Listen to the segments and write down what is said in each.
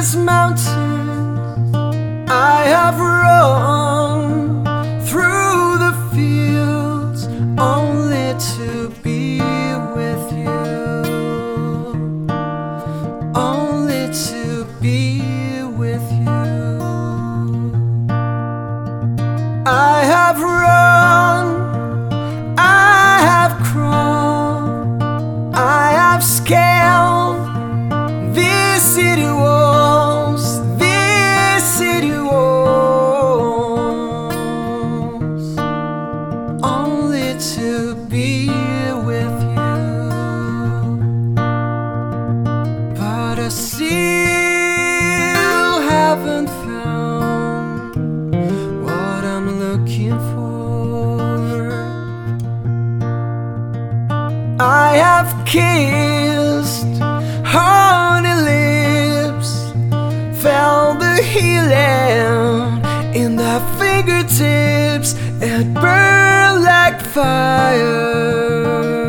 endless mountains I have run, through the fields only to be with you, only to be with you. I have run, I have crawled, I have scaled these city walls, these city walls, only to be with you. But I still haven't found what I'm looking for. I have kissed honey lips, felt the healing in their fingertips. It burned like fire,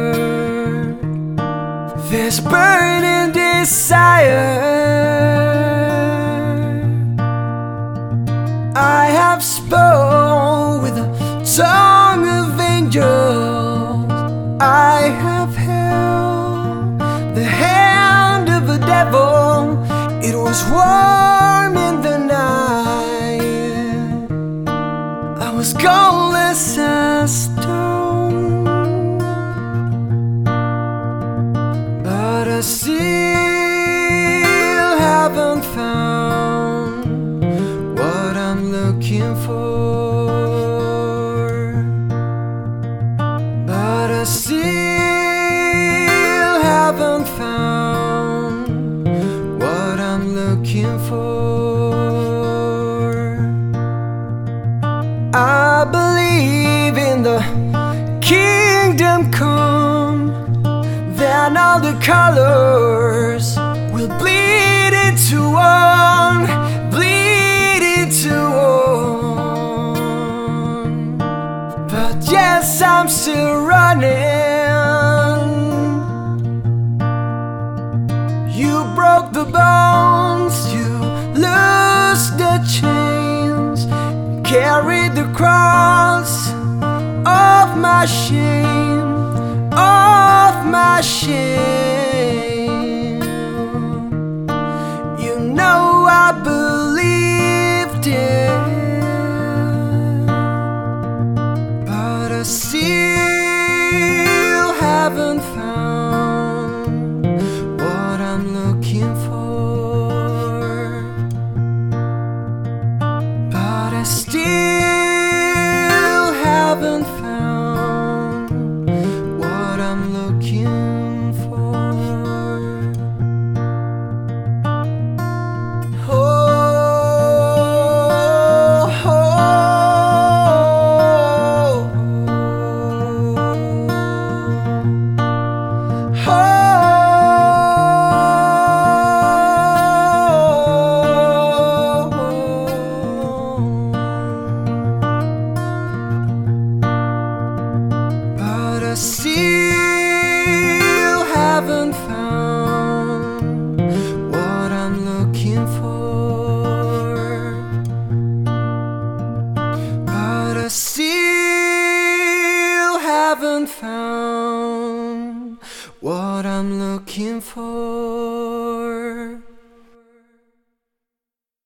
this burning desire. I have spoken with the tongue of angels, I have held the hand of a devil. It was warm in the night, I was godless as stone. But I still haven't found what I'm looking for. But I still haven't found what I'm looking for. I believe in the kingdom come, then all the colors will bleed into one, bleed into one. But yes, I'm still running. You broke the bones, you loosed the chains, carried the cross of my shame, of my shame. You know I believed it, but I still haven't found what I'm looking for. But I still haven't found what I'm looking for. Oh, oh, oh, oh. But I still haven't found what I'm looking for. But I still haven't found what I'm looking for.